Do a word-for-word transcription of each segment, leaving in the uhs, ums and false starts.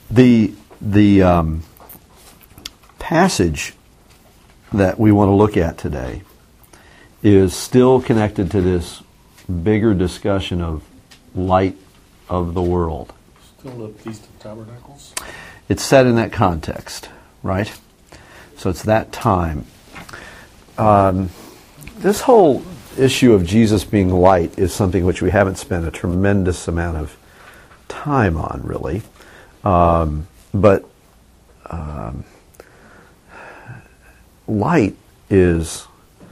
The the um, passage that we want to look at today is still connected to this bigger discussion of light of the world. Still the Feast of Tabernacles? It's set in that context, right? So it's that time. Um, this whole issue of Jesus being light is something which we haven't spent a tremendous amount of time on, really. Um, but um, light is...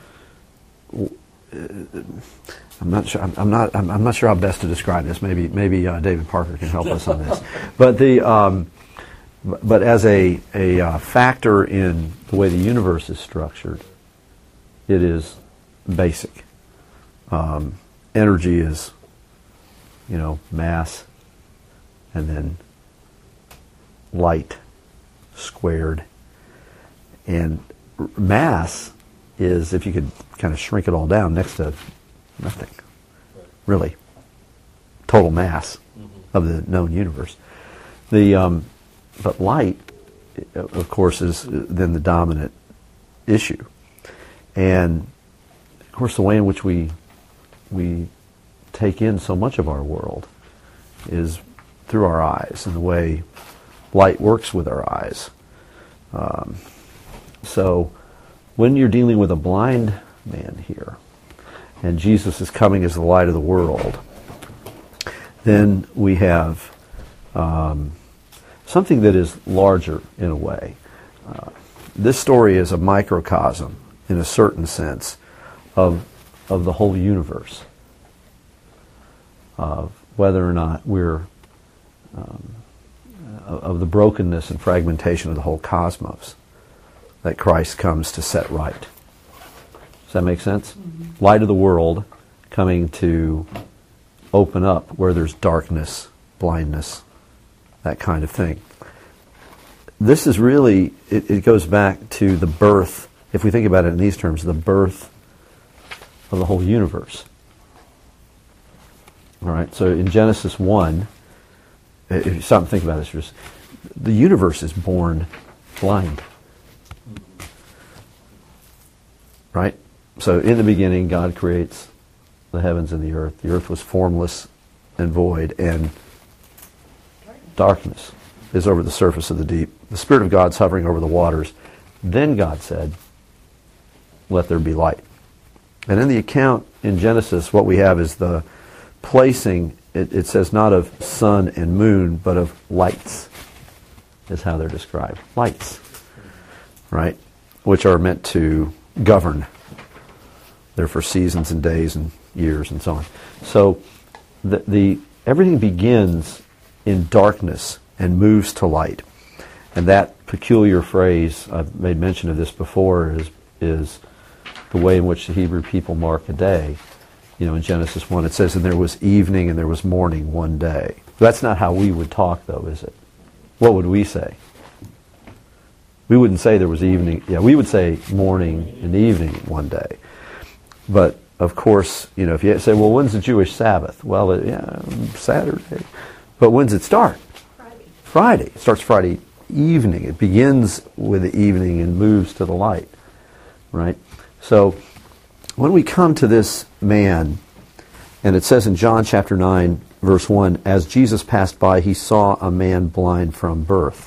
I'm not sure. I'm, I'm not. I'm, I'm not sure how best to describe this. Maybe. Maybe uh, David Parker can help us on this. But the. Um, but as a a uh, factor in the way the universe is structured, it is basic. Um, energy is, you know, mass, and then light squared, and r- mass is, if you could kind of shrink it all down, next to nothing, really. Total mass mm-hmm. of the known universe. The um, but light, of course, is then the dominant issue, and of course, the way in which we we take in so much of our world is through our eyes, and the way light works with our eyes. Um, so. When you're dealing with a blind man here, and Jesus is coming as the light of the world, then we have um, something that is larger in a way. Uh, this story is a microcosm, in a certain sense, of of the whole universe, of whether or not we're um, of the brokenness and fragmentation of the whole cosmos that Christ comes to set right. Does that make sense? Mm-hmm. Light of the world coming to open up where there's darkness, blindness, that kind of thing. This is really, it, it goes back to the birth, if we think about it in these terms, the birth of the whole universe. All right, so in Genesis one, if you stop and think about this, the universe is born blind. Right? So in the beginning, God creates the heavens and the earth. The earth was formless and void, and darkness is over the surface of the deep. The Spirit of God's hovering over the waters. Then God said, let there be light. And in the account in Genesis, what we have is the placing, it, it says not of sun and moon, but of lights, is how they're described. Lights. Right? Which are meant to govern. They're for seasons and days and years and so on. So the, the everything begins in darkness and moves to light. And that peculiar phrase, I've made mention of this before, is is the way in which the Hebrew people mark a day. You know, in Genesis one it says, and there was evening and there was morning one day. That's not how we would talk, though, is it? What would we say? We wouldn't say there was evening. Yeah, we would say morning and evening one day. But, of course, you know, if you say, well, when's the Jewish Sabbath? Well, it, yeah, Saturday. But when's it start? Friday. Friday. It starts Friday evening. It begins with the evening and moves to the light. Right? So, when we come to this man, and it says in John chapter nine, verse one, as Jesus passed by, he saw a man blind from birth.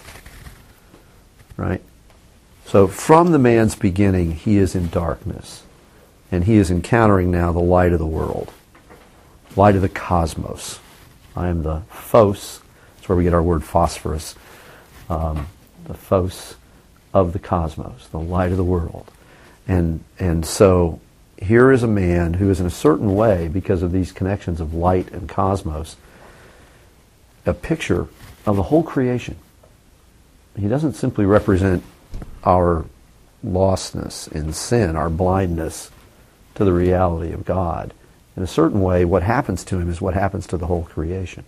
Right? So from the man's beginning, he is in darkness. And he is encountering now the light of the world. Light of the cosmos. I am the phos. That's where we get our word phosphorus. Um, the phos of the cosmos. The light of the world. And, and so here is a man who is in a certain way, because of these connections of light and cosmos, a picture of the whole creation. He doesn't simply represent our lostness in sin, our blindness to the reality of God. In a certain way, what happens to him is what happens to the whole creation.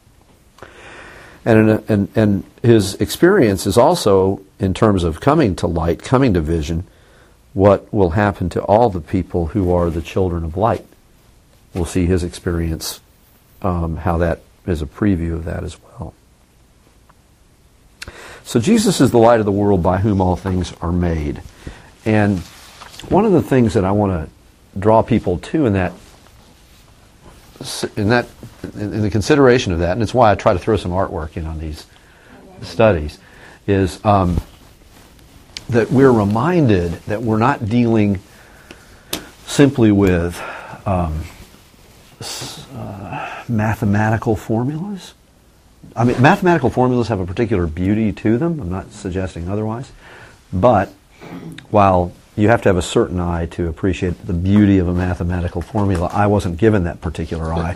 And, in a, and, and his experience is also, in terms of coming to light, coming to vision, what will happen to all the people who are the children of light. We'll see his experience, um, how that is a preview of that as well. So Jesus is the light of the world by whom all things are made. And one of the things that I want to draw people to in that, in that, in the consideration of that, and it's why I try to throw some artwork in on these studies, is um, that we're reminded that we're not dealing simply with um, uh, mathematical formulas. I mean, mathematical formulas have a particular beauty to them. I'm not suggesting otherwise. But while you have to have a certain eye to appreciate the beauty of a mathematical formula, I wasn't given that particular eye.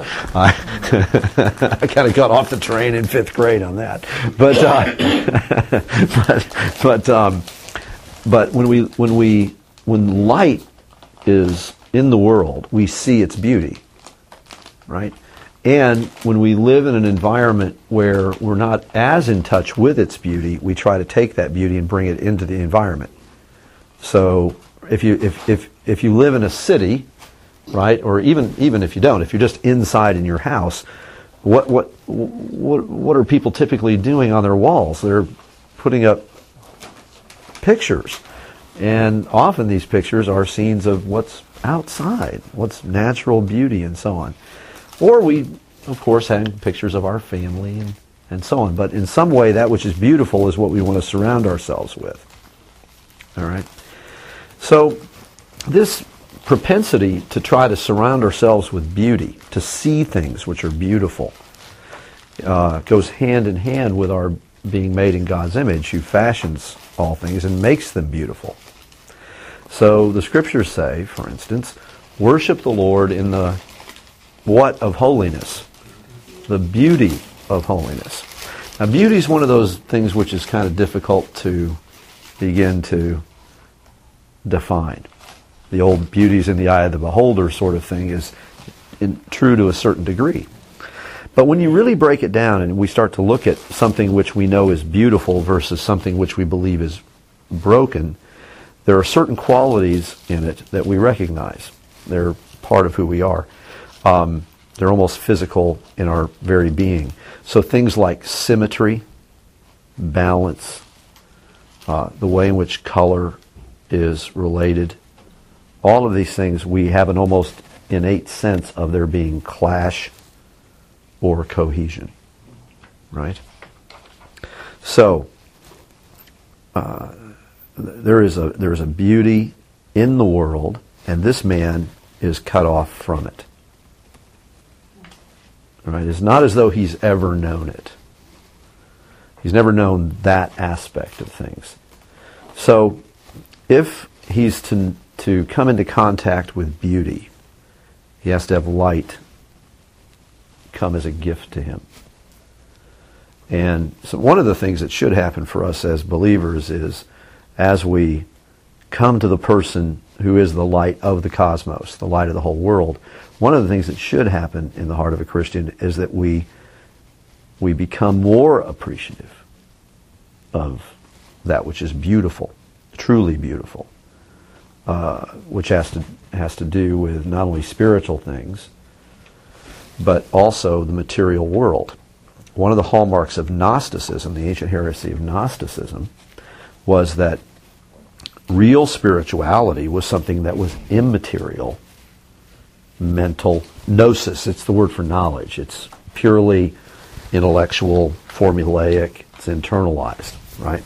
I, I kind of got off the train in fifth grade on that. But uh, but but um, but when we when we when light is in the world, we see its beauty, right? And when we live in an environment where we're not as in touch with its beauty, we try to take that beauty and bring it into the environment. So if you if if if you live in a city, right, or even even if you don't, if you're just inside in your house, what what what what are people typically doing on their walls? They're putting up pictures. And often these pictures are scenes of what's outside, what's natural beauty and so on. Or we, of course, hang pictures of our family and, and so on. But in some way, that which is beautiful is what we want to surround ourselves with. All right? So this propensity to try to surround ourselves with beauty, to see things which are beautiful, uh, goes hand in hand with our being made in God's image, who fashions all things and makes them beautiful. So the Scriptures say, for instance, worship the Lord in the what of holiness? The beauty of holiness. Now, beauty is one of those things which is kind of difficult to begin to define. The old beauty's in the eye of the beholder sort of thing is in, true to a certain degree. But when you really break it down and we start to look at something which we know is beautiful versus something which we believe is broken, there are certain qualities in it that we recognize. They're part of who we are. Um, they're almost physical in our very being. So things like symmetry, balance, uh, the way in which color is related, all of these things we have an almost innate sense of there being clash or cohesion, right? So uh, there is a there is a beauty in the world, and this man is cut off from it. Right? It's not as though he's ever known it. He's never known that aspect of things. So if he's to to come into contact with beauty, he has to have light come as a gift to him. And so one of the things that should happen for us as believers is, as we come to the person who is the light of the cosmos, the light of the whole world, one of the things that should happen in the heart of a Christian is that we we become more appreciative of that which is beautiful, truly beautiful, uh, which has to has to do with not only spiritual things, but also the material world. One of the hallmarks of Gnosticism, the ancient heresy of Gnosticism, was that real spirituality was something that was immaterial, mental, gnosis, it's the word for knowledge. It's purely intellectual, formulaic, it's internalized, right?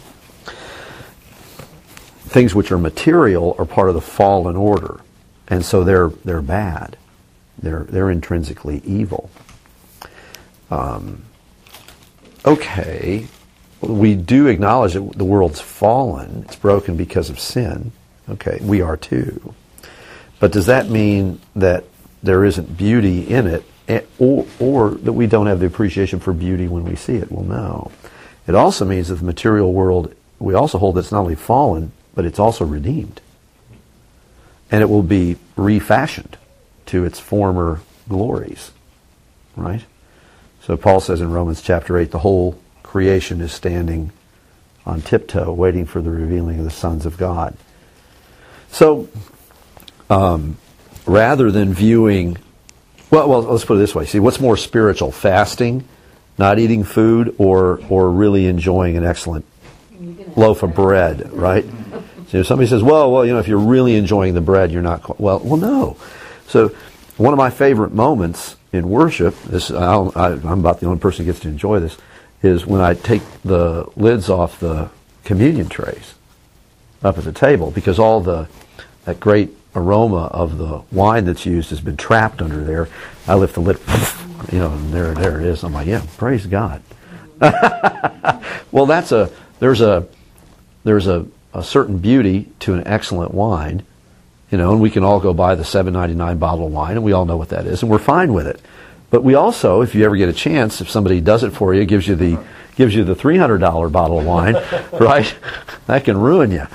Things which are material are part of the fallen order, and so they're they're bad. They're they're intrinsically evil. Um, okay, we do acknowledge that the world's fallen. It's broken because of sin. Okay, we are too. But does that mean that there isn't beauty in it, or, or that we don't have the appreciation for beauty when we see it? Well, no. It also means that the material world, we also hold that it's not only fallen, but it's also redeemed. And it will be refashioned to its former glories, right? So Paul says in Romans chapter eight, the whole creation is standing on tiptoe, waiting for the revealing of the sons of God. So, um, rather than viewing, well, well, let's put it this way. See, what's more spiritual, fasting, not eating food, or or really enjoying an excellent loaf of bread, right? So if somebody says, well, well, you know, if you're really enjoying the bread, you're not, quite, well, well, no. So one of my favorite moments in worship, this, I'll, I, I'm about the only person who gets to enjoy this, is when I take the lids off the communion trays up at the table, because all the, that great aroma of the wine that's used has been trapped under there. I lift the lid, you know, and there, there it is. I'm like, yeah, praise God. Well, that's a, there's a, there's a, a certain beauty to an excellent wine, you know, and we can all go buy the seven ninety-nine bottle of wine, and we all know what that is, and we're fine with it. But we also, if you ever get a chance, if somebody does it for you, gives you the gives you the three hundred dollars bottle of wine, right? That can ruin you.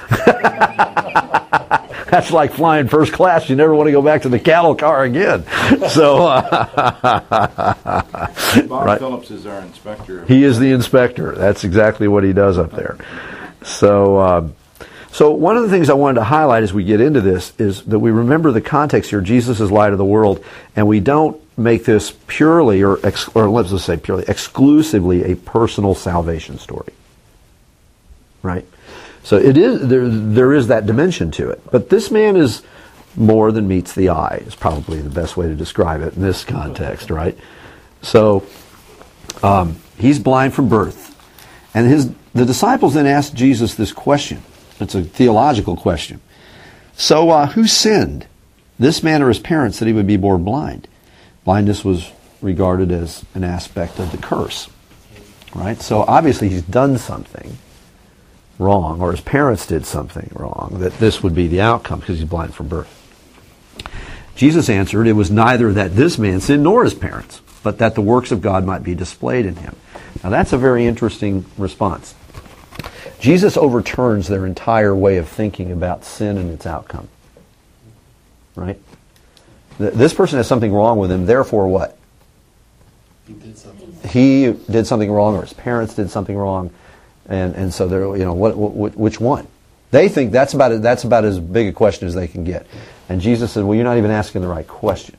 That's like flying first class. You never want to go back to the cattle car again. So, uh, Bob right. Phillips is our inspector. He is the inspector. That's exactly what he does up there. So, uh, so one of the things I wanted to highlight as we get into this is that we remember the context here. Jesus is light of the world, and we don't make this purely, or, ex- or let's just say purely, exclusively a personal salvation story. Right? So it is there. There is that dimension to it, but this man is more than meets the eye. Is probably the best way to describe it in this context, right? So um, he's blind from birth, and his the disciples then asked Jesus this question. It's a theological question. So uh, who sinned, this man or his parents, that he would be born blind? Blindness was regarded as an aspect of the curse, right? So obviously he's done something wrong, or his parents did something wrong, that this would be the outcome because he's blind from birth. Jesus answered, it was neither that this man sinned nor his parents, but that the works of God might be displayed in him. Now that's a very interesting response. Jesus overturns their entire way of thinking about sin and its outcome. Right? This person has something wrong with him, therefore what? He did something. He did something wrong, or his parents did something wrong. And and so they're, you know, what, what which one? They think that's about that's about as big a question as they can get. And Jesus said, well, you're not even asking the right question.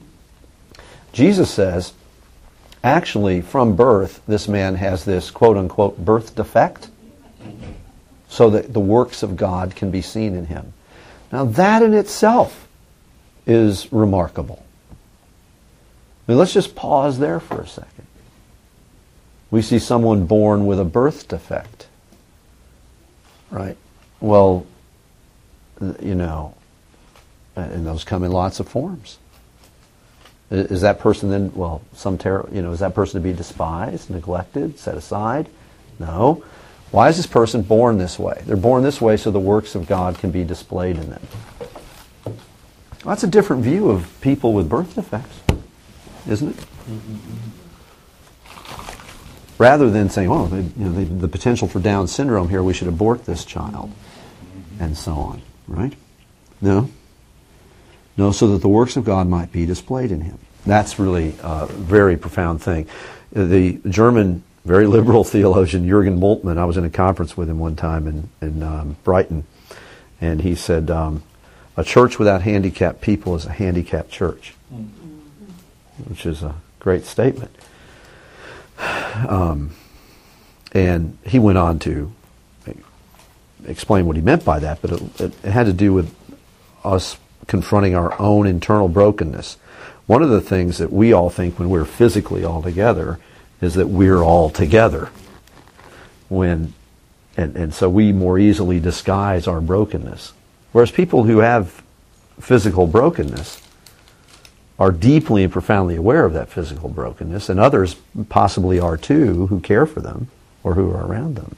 Jesus says, actually, from birth, this man has this quote unquote birth defect, so that the works of God can be seen in him. Now that in itself is remarkable. I mean, let's just pause there for a second. We see someone born with a birth defect, right? Well, you know, and those come in lots of forms. Is that person then, well, some terror, you know, is that person to be despised, neglected, set aside? No. Why is this person born this way? They're born this way so the works of God can be displayed in them. Well, that's a different view of people with birth defects, isn't it? Mm-hmm. Rather than saying, well, they, you know, they, the potential for Down syndrome here, we should abort this child, and so on, right? No. No, so that the works of God might be displayed in him. That's really a very profound thing. The German, very liberal theologian Jürgen Moltmann, I was in a conference with him one time in, in um, Brighton, and he said, um, a church without handicapped people is a handicapped church, which is a great statement. Um, and he went on to explain what he meant by that, but it, it, it had to do with us confronting our own internal brokenness. One of the things that we all think when we're physically all together is that we're all together. When, and, and so we more easily disguise our brokenness. Whereas people who have physical brokenness are deeply and profoundly aware of that physical brokenness, and others possibly are too, who care for them or who are around them.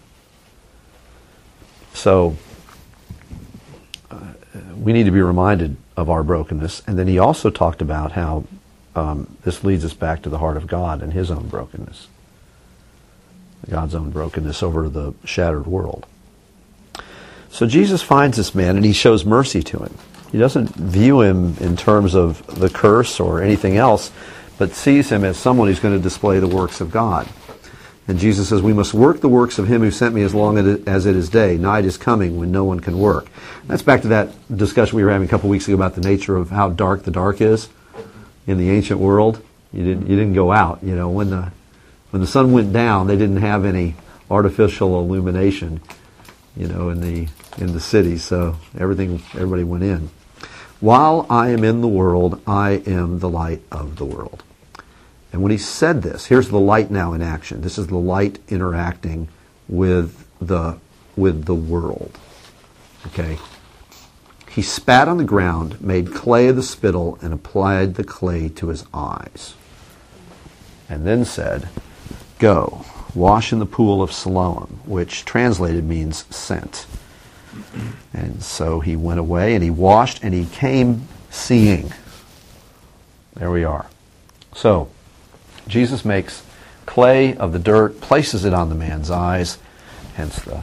So uh, we need to be reminded of our brokenness. And then he also talked about how um, this leads us back to the heart of God and his own brokenness. God's own brokenness over the shattered world. So Jesus finds this man and he shows mercy to him. He doesn't view him in terms of the curse or anything else, but sees him as someone who's going to display the works of God. And Jesus says, we must work the works of him who sent me as long as it is day. Night is coming when no one can work. That's back to that discussion we were having a couple weeks ago about the nature of how dark the dark is in the ancient world. You didn't, you didn't go out. You know, when the when the sun went down, they didn't have any artificial illumination, you know, in the in the city. So everything, everybody went in. While I am in the world, I am the light of the world. And when he said this, here's the light now in action. This is the light interacting with the with the world. Okay. He spat on the ground, made clay of the spittle, and applied the clay to his eyes. And then said, "Go, wash in the pool of Siloam," which translated means sent. And so he went away and he washed and he came seeing. There we are. So, Jesus makes clay of the dirt, places it on the man's eyes, hence the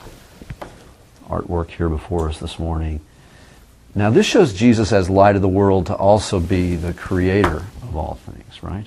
artwork here before us this morning. Now this shows Jesus as light of the world to also be the creator of all things, right?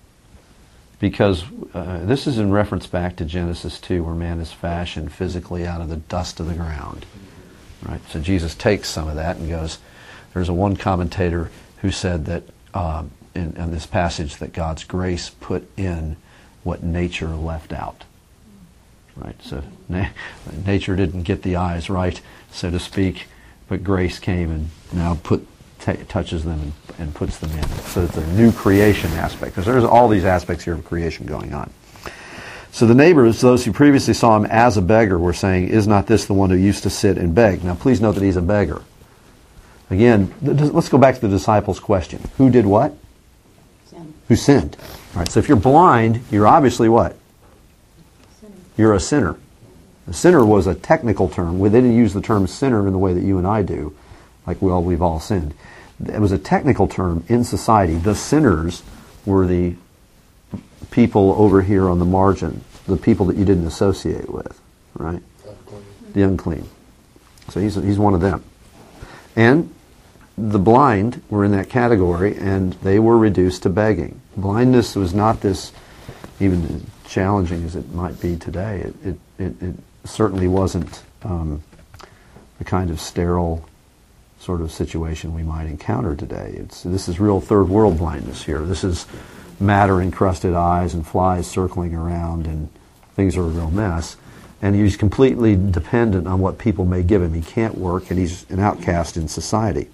Because uh, this is in reference back to Genesis two, where man is fashioned physically out of the dust of the ground. Right? So Jesus takes some of that and goes, there's a one commentator who said that uh, in, in this passage that God's grace put in what nature left out. Right? So na- nature didn't get the eyes right, so to speak, but grace came and now put t- touches them and, and puts them in. So it's a new creation aspect, because there's all these aspects here of creation going on. So the neighbors, those who previously saw him as a beggar, were saying, "Is not this the one who used to sit and beg?" Now please note that he's a beggar. Again, th- let's go back to the disciples' question. Who did what? Sin. Who sinned? All right, so if you're blind, you're obviously what? Sinner. You're a sinner. A sinner was a technical term. They didn't use the term sinner in the way that you and I do, like we all, we've all sinned. It was a technical term in society. The sinners were the people over here on the margin, the people that you didn't associate with, right? Unclean. The unclean. So he's he's one of them. And the blind were in that category, and they were reduced to begging. Blindness was not this, even as challenging as it might be today. It it, it, it certainly wasn't um, the kind of sterile sort of situation we might encounter today. It's this is real third world blindness here. This is matter-encrusted eyes and flies circling around, and things are a real mess. And he's completely dependent on what people may give him. He can't work, and he's an outcast in society.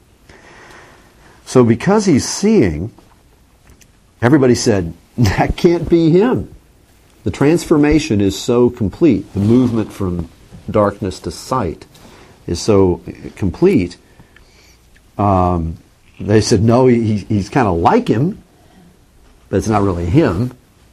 So because he's seeing, everybody said, that can't be him. The transformation is so complete. The movement from darkness to sight is so complete. Um, they said, no, he, he's kind of like him, but it's not really him.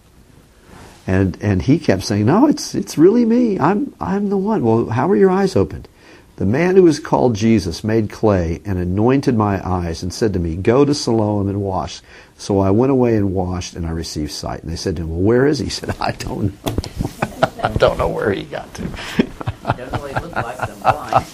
And and he kept saying, no, it's it's really me. I'm I'm the one. Well, how were your eyes opened? The man who was called Jesus made clay and anointed my eyes and said to me, go to Siloam and wash. So I went away and washed, and I received sight. And they said to him, well, where is he? He said, I don't know. I don't know where he got to. Doesn't really look like them blind.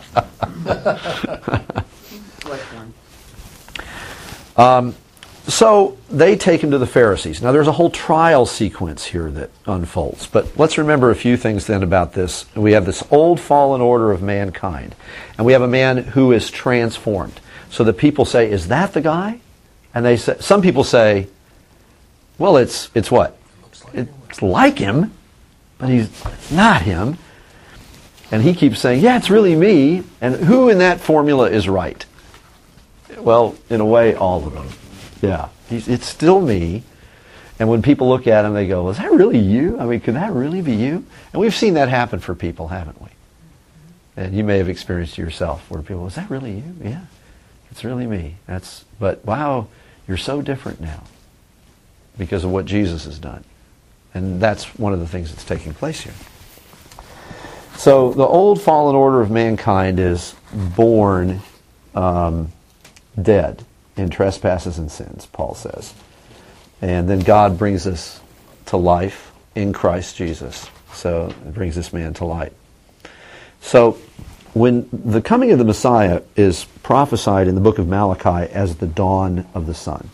Like one. Um, so they take him to the Pharisees. Now there's a whole trial sequence here that unfolds. But let's remember a few things then about this. We have this old fallen order of mankind. And we have a man who is transformed. So the people say, is that the guy? And they say, some people say, well, it's it's what? It's like him, but he's not him. And he keeps saying, yeah, it's really me. And who in that formula is right? Well, in a way, all of them. Yeah, he's, it's still me. And when people look at him, they go, is that really you? I mean, could that really be you? And we've seen that happen for people, haven't we? And you may have experienced it yourself, where people, is that really you? Yeah, it's really me. That's. But wow, you're so different now because of what Jesus has done. And that's one of the things that's taking place here. So the old fallen order of mankind is born um, dead in trespasses and sins, Paul says. And then God brings us to life in Christ Jesus. So it brings this man to light. So when the coming of the Messiah is prophesied in the book of Malachi as the dawn of the sun.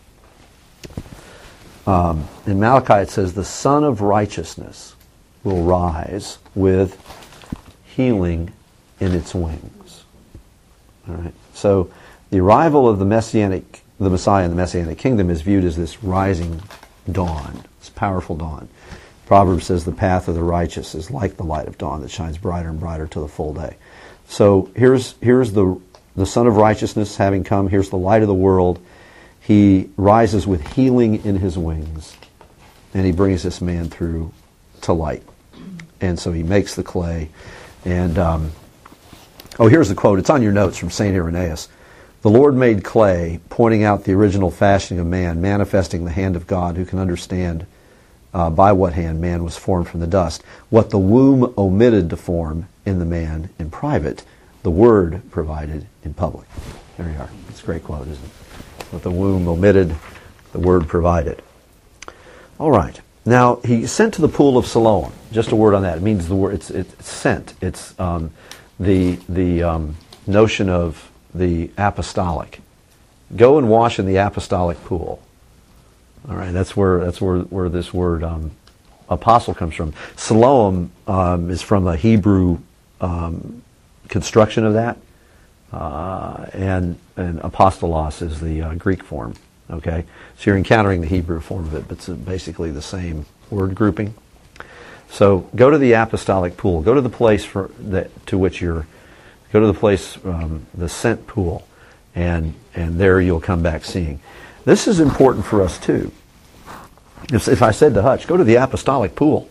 Um, in Malachi it says, the Son of Righteousness will rise with healing in its wings. All right. So the arrival of the Messianic, the Messiah in the Messianic kingdom is viewed as this rising dawn, this powerful dawn. Proverbs says the path of the righteous is like the light of dawn that shines brighter and brighter till the full day. So here's here's the the Son of Righteousness having come. Here's the light of the world. He rises with healing in his wings, and he brings this man through to light. And so he makes the clay. And um, oh, here's the quote. It's on your notes from Saint Irenaeus. The Lord made clay, pointing out the original fashioning of man, manifesting the hand of God, who can understand uh, by what hand man was formed from the dust. What the womb omitted to form in the man in private, the Word provided in public. There you are. It's a great quote, isn't it? What the womb omitted, the Word provided. All right. Now, he sent to the pool of Siloam. Just a word on that. It means the word, it's, it's sent. It's um, the, the um, notion of the apostolic. Go and wash in the apostolic pool. All right, that's where that's where, where this word um, apostle comes from. Siloam um, is from the Hebrew um, construction of that, uh, and and apostolos is the uh, Greek form. Okay, so you're encountering the Hebrew form of it, but it's basically the same word grouping. So go to the apostolic pool. Go to the place for that to which you're. Go to the place, um, the sent pool, and and there you'll come back seeing. This is important for us too. If, if I said to Hutch, go to the apostolic pool.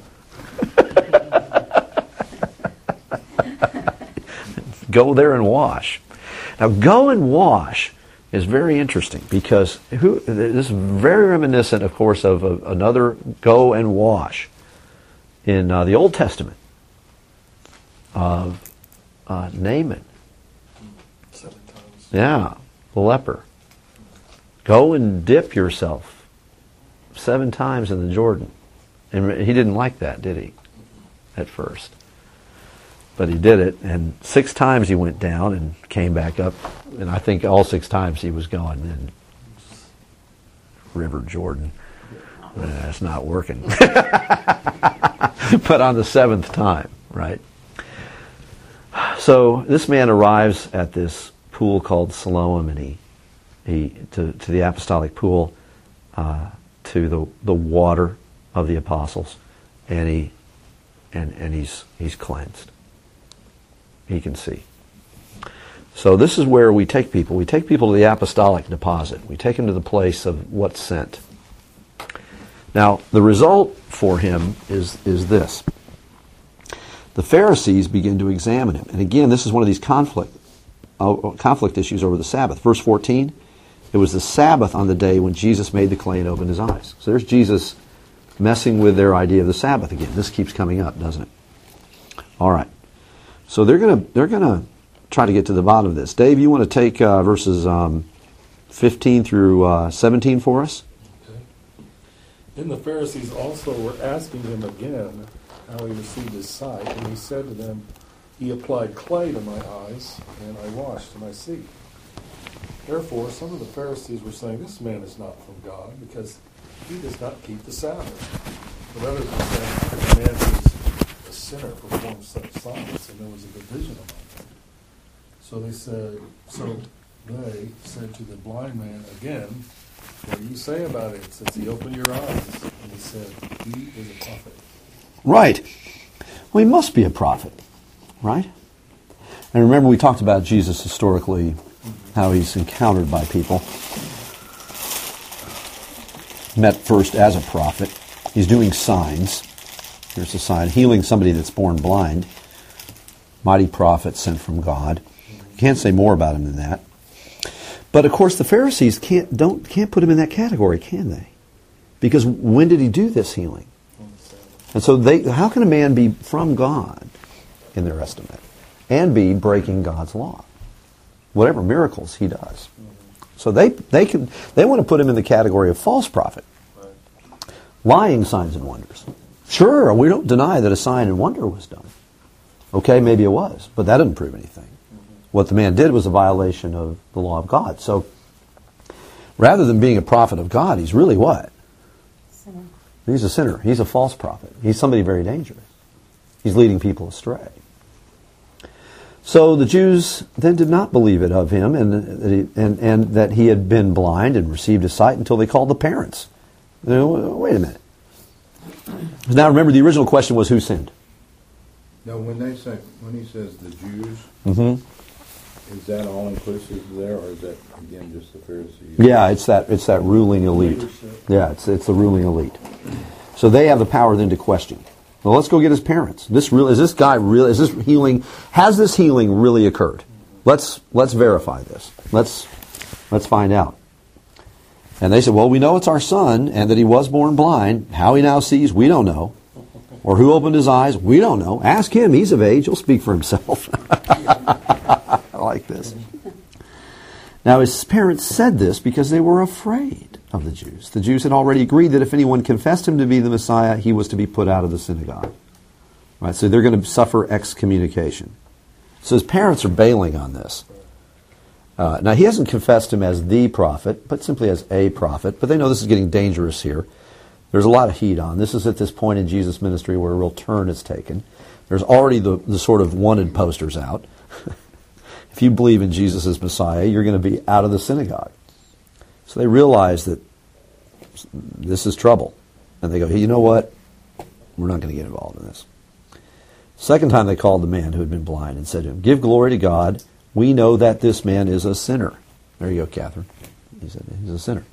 Go there and wash. Now, go and wash is very interesting because who, this is very reminiscent, of course, of, of another go and wash in uh, the Old Testament of uh, Naaman. Seven times. Yeah, the leper. Go and dip yourself seven times in the Jordan. And he didn't like that, did he? At first. But he did it, and six times he went down and came back up. And I think all six times he was going in River Jordan. That's not working. But on the seventh time, right? So this man arrives at this pool called Siloam, and he, he to, to the apostolic pool, uh, to the the water of the apostles, and he and and he's he's cleansed. He can see. So this is where we take people. We take people to the apostolic deposit. We take them to the place of what's sent. Now, the result for him is is this. The Pharisees begin to examine him. And again, this is one of these conflict uh, conflict issues over the Sabbath. Verse fourteen, it was the Sabbath on the day when Jesus made the clay and opened his eyes. So there's Jesus messing with their idea of the Sabbath again. This keeps coming up, doesn't it? All right. So they're going to they're going to try to get to the bottom of this. Dave, you want to take uh, verses um, fifteen through uh, seventeen for us? Okay. Then the Pharisees also were asking him again how he received his sight, and he said to them, he applied clay to my eyes, and I washed, and I see. Therefore, some of the Pharisees were saying, this man is not from God, because he does not keep the Sabbath. But others were saying, this man is a sinner, performs such signs, and there was a division among them. So they said, so they said to the blind man again, what do you say about it? Since he opened your eyes, and he said, he is a prophet. Right. Well, he must be a prophet, right? And remember, we talked about Jesus historically, how he's encountered by people. Met first as a prophet. He's doing signs. Here's a sign. Healing somebody that's born blind. Mighty prophet sent from God. You can't say more about him than that. But of course, the Pharisees can't don't can't put him in that category, can they? Because when did he do this healing? And so they, how can a man be from God, in their estimate, and be breaking God's law? Whatever miracles he does. So they they can they want to put him in the category of false prophet. Lying signs and wonders. Sure, we don't deny that a sign and wonder was done. Okay, maybe it was, but that didn't prove anything. What the man did was a violation of the law of God. So rather than being a prophet of God, he's really what? Sinner. He's a sinner. He's a false prophet. He's somebody very dangerous. He's leading people astray. So the Jews then did not believe it of him, and that he, and, and that he had been blind and received his sight until they called the parents. You know, wait a minute. Now remember, the original question was who sinned? Now, when they say, when he says the Jews, Mm-hmm. is that all inclusive there, or is that again just the Pharisees? Yeah, it's that it's that ruling elite. Leadership. Yeah, it's it's the ruling elite. So they have the power then to question. Well, let's go get his parents. This real is this guy real? Is this healing? Has this healing really occurred? Let's let's verify this. Let's let's find out. And they said, well, we know it's our son, and that he was born blind. How he now sees, we don't know. Or who opened his eyes, we don't know. Ask him; he's of age; he'll speak for himself. I like this. Now, his parents said this because they were afraid of the Jews. The Jews had already agreed that if anyone confessed him to be the Messiah, he was to be put out of the synagogue. Right? So they're going to suffer excommunication. So his parents are bailing on this. Uh, now, he hasn't confessed him as the prophet, but simply as a prophet. But they know this is getting dangerous here. There's a lot of heat on. This is at this point in Jesus' ministry where a real turn is taken. There's already the, the sort of wanted posters out. If you believe in Jesus as Messiah, you're going to be out of the synagogue. So they realize that this is trouble. And they go, hey, you know what? We're not going to get involved in this. Second time they called the man who had been blind and said to him, give glory to God. We know that this man is a sinner. There you go, Catherine. He said he's a sinner.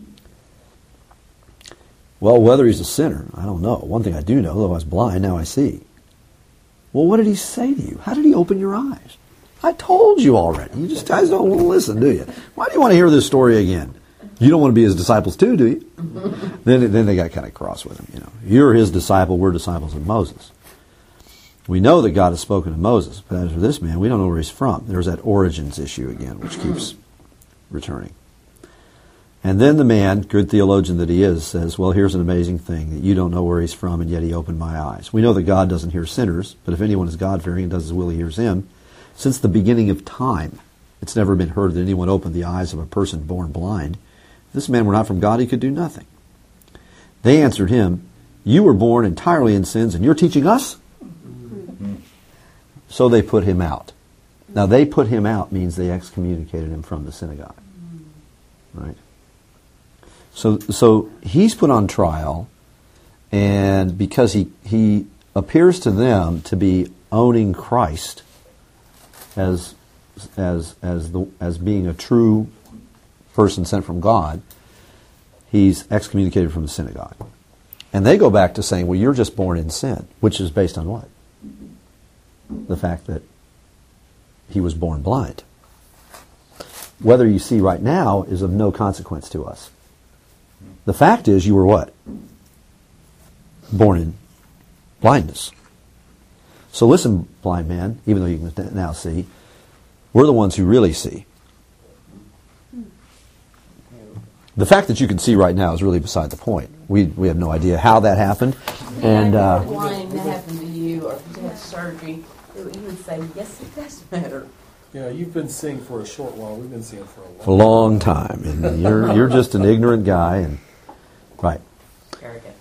Well, whether he's a sinner, I don't know. One thing I do know, though I was blind, now I see. Well, what did he say to you? How did he open your eyes? I told you already. You just guys don't want to listen, do you? Why do you want to hear this story again? You don't want to be his disciples too, do you? then, then they got kind of cross with him. You know, you're his disciple. We're disciples of Moses. We know that God has spoken to Moses, but as for this man, we don't know where he's from. There's that origins issue again, which keeps returning. And then the man, good theologian that he is, says, well, here's an amazing thing, that you don't know where he's from, and yet he opened my eyes. We know that God doesn't hear sinners, but if anyone is God-fearing and does his will, he hears him. Since the beginning of time, it's never been heard that anyone opened the eyes of a person born blind. If this man were not from God, he could do nothing. They answered him, you were born entirely in sins, and you're teaching us? Mm-hmm. So they put him out. Now, they put him out means they excommunicated him from the synagogue. Right? So, so he's put on trial, and because he, he appears to them to be owning Christ as as as the as being a true person sent from God, he's excommunicated from the synagogue. And they go back to saying, well, you're just born in sin, which is based on what? The fact that he was born blind. Whether you see right now is of no consequence to us. The fact is you were what? Born in blindness. So listen, blind man, even though you can now see, we're the ones who really see. The fact that you can see right now is really beside the point. We we have no idea how that happened. And uh, blind that happened to you, or if you had surgery, it would even say, yes, it does matter. Yeah, you've been seeing for a short while. We've been seeing for a long a long time. And you're you're just an ignorant guy. And right. Very good.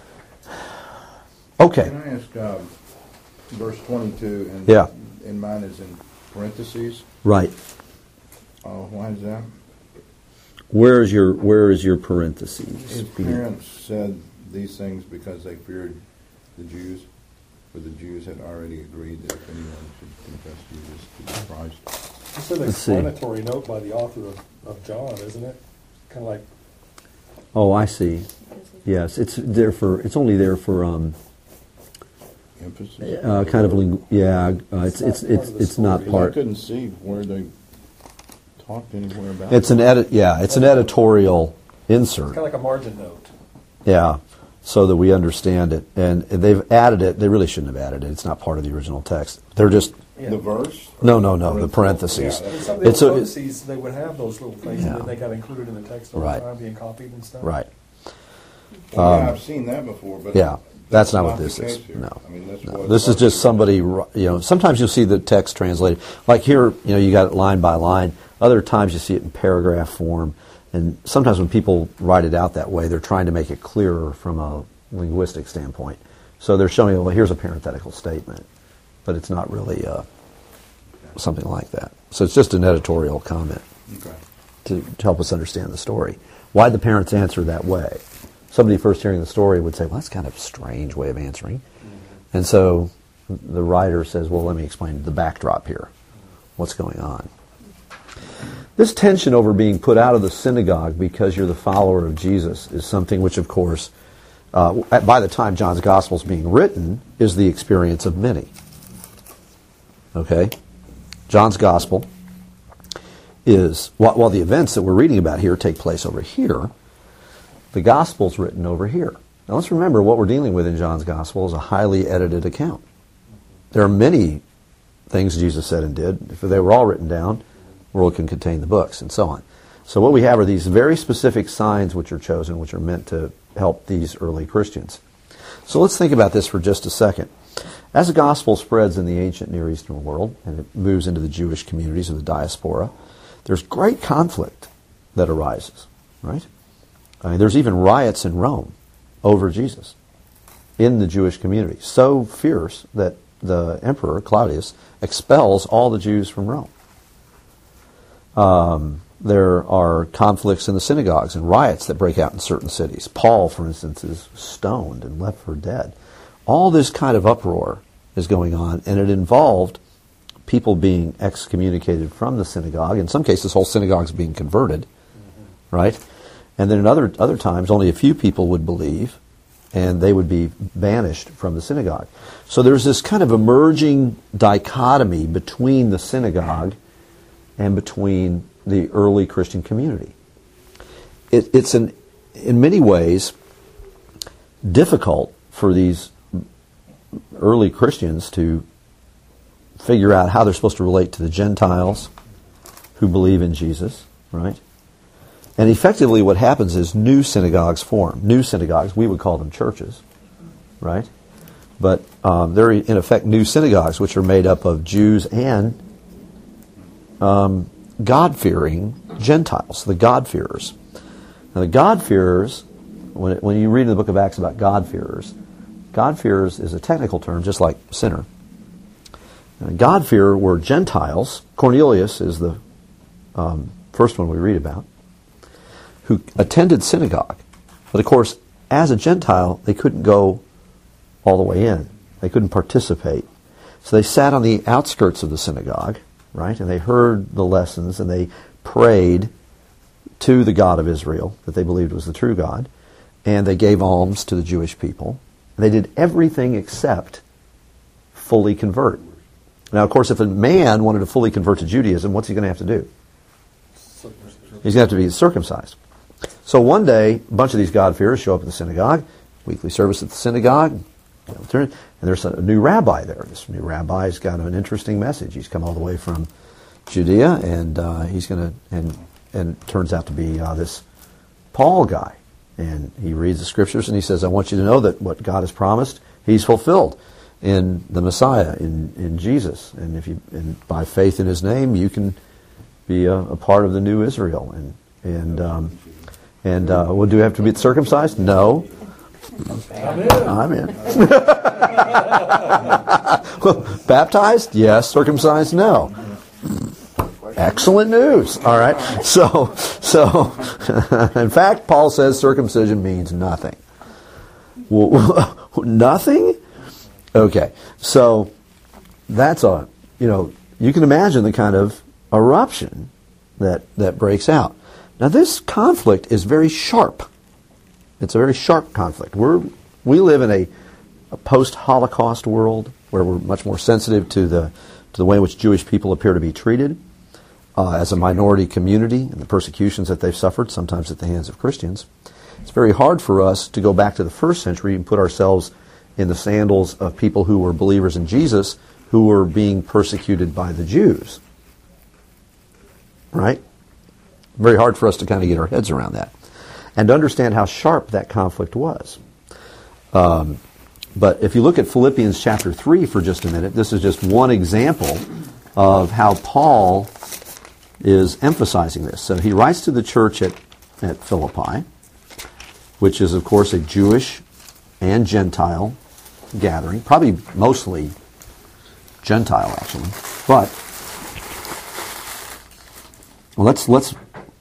Okay. Can I ask, um, verse twenty-two, and, Yeah. and mine is in parentheses. Right. Uh, why is that? Where is your Where is your parentheses? His parents said these things because they feared the Jews, but the Jews had already agreed that if anyone should confess Jesus to be Christ. It's an Let's see. explanatory note by the author of, of John, isn't it? Kind of like, Oh, I see. Yes, it's there for. It's only there for um, Emphasis. uh, kind of ling- yeah. Uh, it's it's it's it's not Because I part. couldn't see where they talked anywhere about It's it. an edit. Yeah, it's an editorial insert. kind of like a margin note. Yeah, so that we understand it, and they've added it. They really shouldn't have added it. It's not part of the original text. They're just The verse? no, no, no. The parentheses. Yeah, and some of the It's a- old codices, they would have those little things, Yeah. and then they got included in the text all Right. the time, being copied and stuff. Right. Well, yeah, I've seen that before, but Yeah, that's not what the this is. case here. No. I mean, that's No, what this is just somebody, you know, sometimes you'll see the text translated. Like here, you know, you got it line by line. Other times you see it in paragraph form. And sometimes when people write it out that way, they're trying to make it clearer from a linguistic standpoint. So they're showing, well, here's a parenthetical statement. But it's not really uh, something like that. So it's just an editorial comment Okay. to, to help us understand the story. Why the parents answer that way? somebody first hearing the story would say, well, that's kind of a strange way of answering. Mm-hmm. And so the writer says, well, let me explain the backdrop here. What's going on? This tension over being put out of the synagogue because you're the follower of Jesus is something which, of course, uh, by the time John's Gospel is being written, is the experience of many. Okay? John's Gospel is, while, while the events that we're reading about here take place over here, the Gospel's written over here. Now let's remember what we're dealing with in John's Gospel is a highly edited account. There are many things Jesus said and did. If they were all written down, the world can contain the books, and so on. So what we have are these very specific signs which are chosen, which are meant to help these early Christians. So let's think about this for just a second. As the gospel spreads in the ancient Near Eastern world, and it moves into the Jewish communities of the diaspora, there's great conflict that arises, right? I mean, there's even riots in Rome over Jesus in the Jewish community. So fierce that the emperor, Claudius, expels all the Jews from Rome. Um, there are conflicts in the synagogues and riots that break out in certain cities. Paul, for instance, is stoned and left for dead. All this kind of uproar is going on, and it involved people being excommunicated from the synagogue. In some cases, whole synagogues being converted, mm-hmm. right? And then in other other times, only a few people would believe, and they would be banished from the synagogue. So there's this kind of emerging dichotomy between the synagogue and between the early Christian community. It, it's an, in many ways difficult for these early Christians to figure out how they're supposed to relate to the Gentiles who believe in Jesus, right? And effectively what happens is new synagogues form. New synagogues, we would call them churches, right? But um, they're in effect new synagogues which are made up of Jews and um, God-fearing Gentiles, the God-fearers. Now the God-fearers, when, it, when you read in the book of Acts about God-fearers, God-fearers is a technical term just like sinner. And God-fearer were Gentiles. Cornelius is the um, first one we read about, who attended synagogue. But of course, as a Gentile, they couldn't go all the way in. They couldn't participate. So they sat on the outskirts of the synagogue, right? And they heard the lessons and they prayed to the God of Israel that they believed was the true God. And they gave alms to the Jewish people. And they did everything except fully convert. Now, of course, if a man wanted to fully convert to Judaism, what's he going to have to do? He's going to have to be circumcised. So one day, a bunch of these God-fearers show up at the synagogue, weekly service at the synagogue, and there's a new rabbi there. This new rabbi's got an interesting message. He's come all the way from Judea, and uh, he's going to, and and turns out to be uh, this Paul guy. And he reads the scriptures, and he says, I want you to know that what God has promised, he's fulfilled in the Messiah, in, in Jesus. And if you, and by faith in his name, you can be a, a part of the new Israel. And and um, and uh, well, do you have to be circumcised? No. I'm in. I'm in. Baptized? Yes. Circumcised? No. Excellent news. All right. So, so in fact, Paul says circumcision means nothing. Well, nothing? Okay. So that's a, you know, you can imagine the kind of eruption that, that breaks out. Now this conflict is very sharp. It's a very sharp conflict. We're, we live in a, a post-Holocaust world where we're much more sensitive to the, to the way in which Jewish people appear to be treated uh, as a minority community and the persecutions that they've suffered, sometimes at the hands of Christians. It's very hard for us to go back to the first century and put ourselves in the sandals of people who were believers in Jesus who were being persecuted by the Jews. Right? Very hard for us to kind of get our heads around that and to understand how sharp that conflict was. Um, but if you look at Philippians chapter three for just a minute, this is just one example of how Paul is emphasizing this. So he writes to the church at, at Philippi, which is, of course, a Jewish and Gentile gathering, probably mostly Gentile, actually. But well, let's let's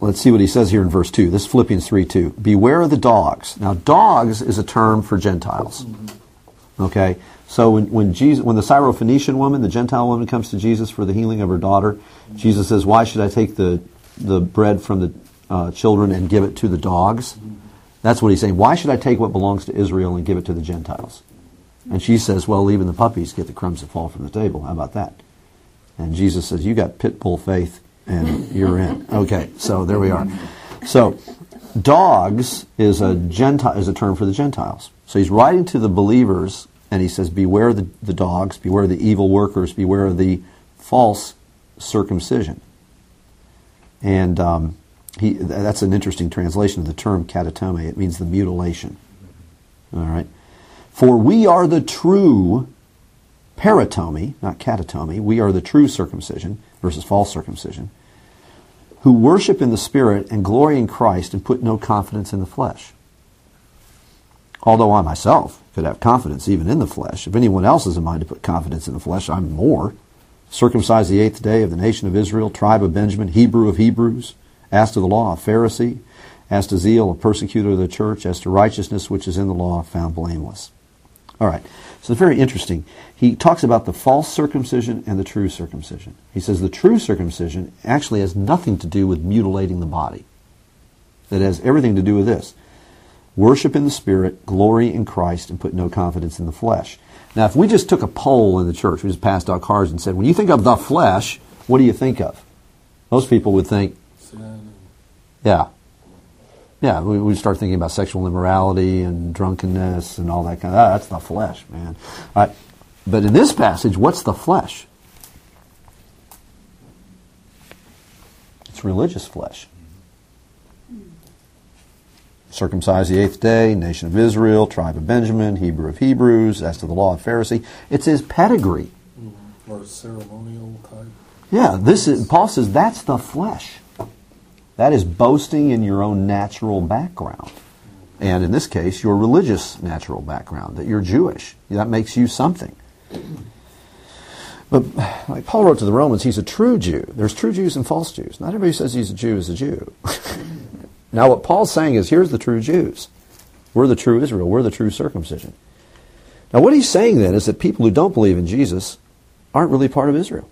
let's see what he says here in verse two. This is Philippians three two. Beware of the dogs. Now, dogs is a term for Gentiles. Okay? So when, when Jesus, when the Syrophoenician woman, the Gentile woman, comes to Jesus for the healing of her daughter, Jesus says, why should I take the, the bread from the uh, children and give it to the dogs? That's what he's saying. Why should I take what belongs to Israel and give it to the Gentiles? And she says, well, even the puppies get the crumbs that fall from the table. How about that? And Jesus says, you got pit bull faith and you're in. Okay, so there we are. So, dogs is a Gentile is a term for the Gentiles. So he's writing to the believers, and he says, beware the, the dogs, beware the evil workers, beware of the false circumcision. And um, he that's an interesting translation of the term katatome. It means the mutilation. All right. For we are the true paratomy, not catatomy, we are the true circumcision versus false circumcision, who worship in the Spirit and glory in Christ and put no confidence in the flesh. Although I myself could have confidence even in the flesh. If anyone else is in mind to put confidence in the flesh, I'm more. Circumcised the eighth day of the nation of Israel, tribe of Benjamin, Hebrew of Hebrews, as to the law, a Pharisee, as to zeal, a persecutor of the church, as to righteousness which is in the law, found blameless. All right, so it's very interesting. He talks about the false circumcision and the true circumcision. He says the true circumcision actually has nothing to do with mutilating the body. It has everything to do with this. Worship in the Spirit, glory in Christ, and put no confidence in the flesh. Now, if we just took a poll in the church, we just passed out cards and said, when you think of the flesh, what do you think of? Most people would think, yeah. Yeah, we would start thinking about sexual immorality and drunkenness and all that kind of, ah, that's the flesh, man. All right. But in this passage, what's the flesh? It's religious flesh. Circumcised the eighth day, nation of Israel, tribe of Benjamin, Hebrew of Hebrews, as to the law of Pharisee. It's his pedigree. Mm-hmm. Or ceremonial type. Yeah, this is, Paul says that's the flesh. That is boasting in your own natural background. And in this case, your religious natural background, that you're Jewish. That makes you something. But like Paul wrote to the Romans, he's a true Jew. There's true Jews and false Jews. Not everybody who says he's a Jew is a Jew. Now what Paul's saying is, here's the true Jews. We're the true Israel. We're the true circumcision. Now what he's saying then is that people who don't believe in Jesus aren't really part of Israel.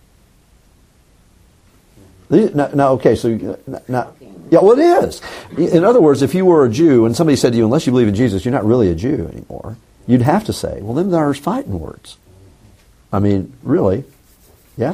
Now, now okay, so, now, yeah, well it is. In other words, if you were a Jew and somebody said to you, unless you believe in Jesus, you're not really a Jew anymore, you'd have to say, well, then there's fighting words. I mean, really? Yeah?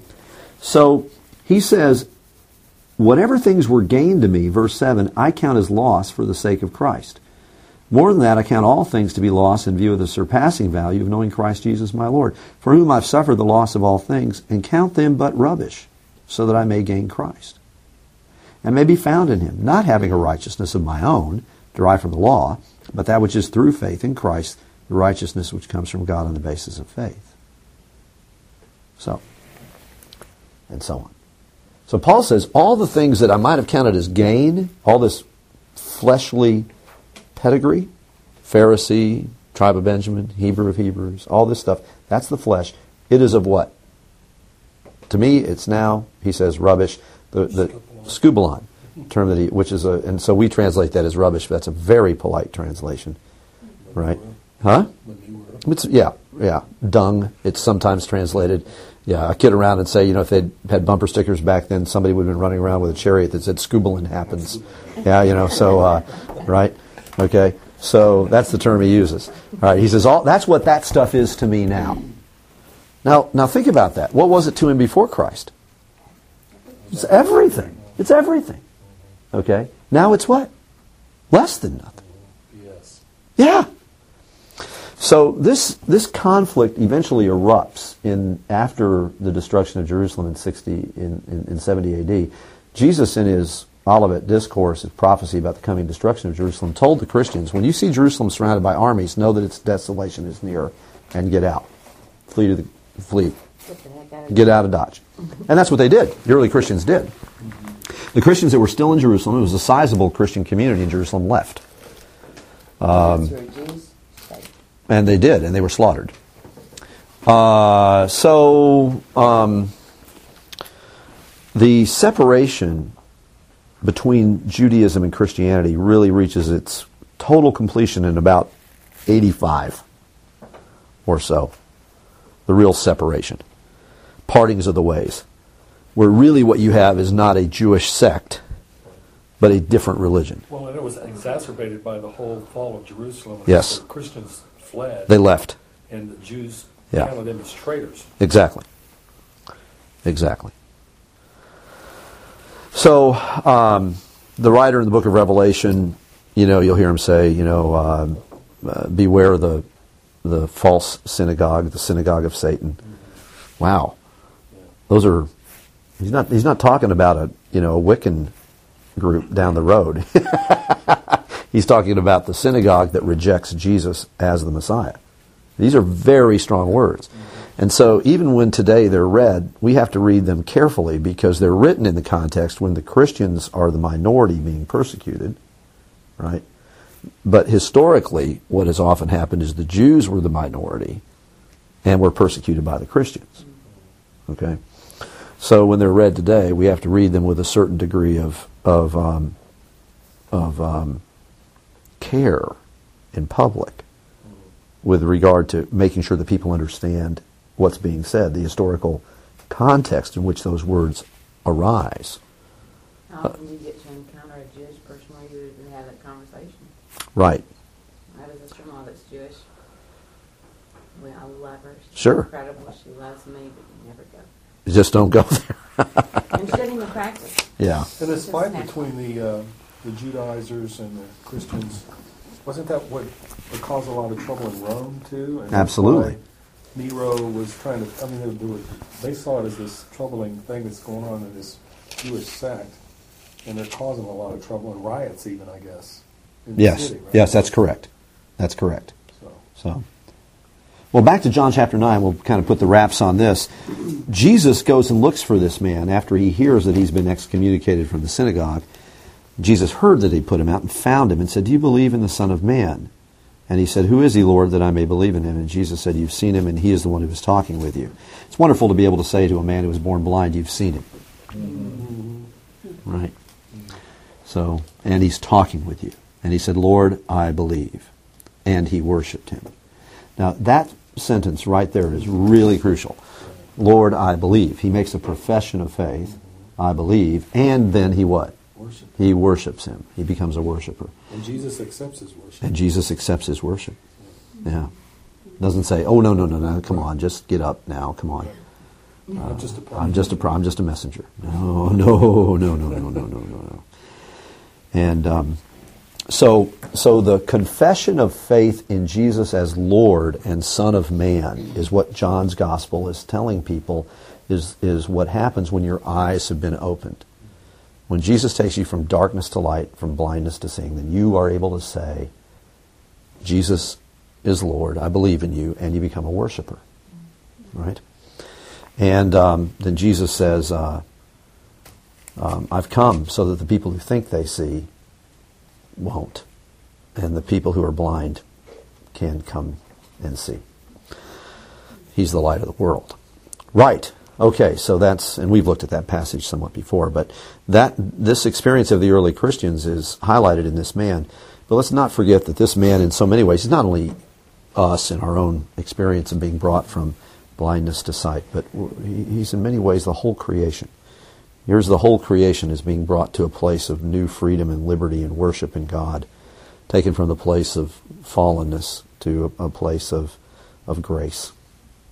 So, he says, whatever things were gained to me, verse seven, I count as loss for the sake of Christ. More than that, I count all things to be loss in view of the surpassing value of knowing Christ Jesus my Lord, for whom I've suffered the loss of all things, and count them but rubbish, so that I may gain Christ, and may be found in him, not having a righteousness of my own, derived from the law, but that which is through faith in Christ, the righteousness which comes from God on the basis of faith. So, and so on. So Paul says, all the things that I might have counted as gain, all this fleshly pedigree, Pharisee, tribe of Benjamin, Hebrew of Hebrews, all this stuff, that's the flesh. It is of what? To me, it's now, he says, rubbish. The, the skubalon term that he, which is a, and so we translate that as rubbish, but that's a very polite translation, right? Huh? It's, yeah, yeah, dung. It's sometimes translated. Yeah, I kid around and say, you know, if they'd had bumper stickers back then, somebody would have been running around with a chariot that said "Skubalon happens." Yeah, you know, so uh, right, okay. So that's the term he uses. All right, he says, all that's what that stuff is to me now. Now, now think about that. What was it to him before Christ? It's everything. It's everything. Okay? Now it's what? Less than nothing. Yes. Yeah. So this this conflict eventually erupts in after the destruction of Jerusalem in sixty in, in, in seventy A D. Jesus, in his Olivet Discourse, his prophecy about the coming destruction of Jerusalem, told the Christians, when you see Jerusalem surrounded by armies, know that its desolation is near, and get out. Flee to the flee. Get out of Dodge. And that's what they did. The early Christians did. The Christians that were still in Jerusalem, it was a sizable Christian community in Jerusalem, left. Um, and they did, and they were slaughtered. Uh, so, um, the separation between Judaism and Christianity really reaches its total completion in about eighty-five or so. The real separation. Partings of the ways. Where really what you have is not a Jewish sect, but a different religion. Well, and it was exacerbated by the whole fall of Jerusalem. Yes. The Christians fled. They left. And the Jews Yeah. counted them as traitors. Exactly. Exactly. So, um, the writer in the book of Revelation, you know, you'll hear him say, you know, uh, uh, beware the the false synagogue, the synagogue of Satan. Mm-hmm. Wow. Yeah. Those are, he's not he's not talking about a, you know, a Wiccan group down the road. He's talking about the synagogue that rejects Jesus as the Messiah. These are very strong words. And so even when today they're read, we have to read them carefully because they're written in the context when the Christians are the minority being persecuted, right? But historically, what has often happened is the Jews were the minority and were persecuted by the Christians, okay? So when they're read today, we have to read them with a certain degree of, of, um, of um, care in public with regard to making sure that people understand what's being said, the historical context in which those words arise. How often do you get to encounter a Jewish person where you even have that conversation? Right. I have a sister-in-law that's Jewish. We, I love her. She's Sure. incredible. She loves me, but you never go. You just don't go there. And she doesn't even practice. Yeah. And this Just fight natural. between the uh, the Judaizers and the Christians, wasn't that what, what caused a lot of trouble in Rome too? And that's Absolutely. why Nero was trying to, I mean, they, were, they saw it as this troubling thing that's going on in this Jewish sect, and they're causing a lot of trouble and riots even, I guess, in the Yes. city, right? Yes, that's correct. That's correct. So, So, well, back to John chapter nine, we'll kind of put the wraps on this. Jesus goes and looks for this man after he hears that he's been excommunicated from the synagogue. Jesus heard that he put him out and found him and said, "Do you believe in the Son of Man?" And he said, "Who is he, Lord, that I may believe in him?" And Jesus said, "You've seen him, and he is the one who is talking with you." It's wonderful to be able to say to a man who was born blind, "You've seen him." Mm-hmm. Right? So, and he's talking with you. And he said, "Lord, I believe." And he worshipped him. Now, that sentence right there is really crucial. Lord, I believe. He makes a profession of faith. I believe. And then he what? worship. He worships him. He becomes a worshiper. And Jesus accepts his worship. And Jesus accepts his worship. Yeah. Doesn't say, "Oh, no, no, no, no, come on, just get up now, come on. Uh, I'm just a prophet. I'm just a pro- I'm just a messenger." No, no, no, no, no, no, no, no, no. And um, so, so the confession of faith in Jesus as Lord and Son of Man is what John's Gospel is telling people is is what happens when your eyes have been opened. When Jesus takes you from darkness to light, from blindness to seeing, then you are able to say, "Jesus is Lord, I believe in you," and you become a worshiper. Right? And um, then Jesus says, uh, um, "I've come so that the people who think they see won't, and the people who are blind can come and see." He's the light of the world. Right. Okay, so that's, and we've looked at that passage somewhat before, but that this experience of the early Christians is highlighted in this man. But let's not forget that this man, in so many ways, is not only us in our own experience of being brought from blindness to sight, but he's in many ways the whole creation. Here's the whole creation is being brought to a place of new freedom and liberty and worship in God, taken from the place of fallenness to a, a place of, of grace.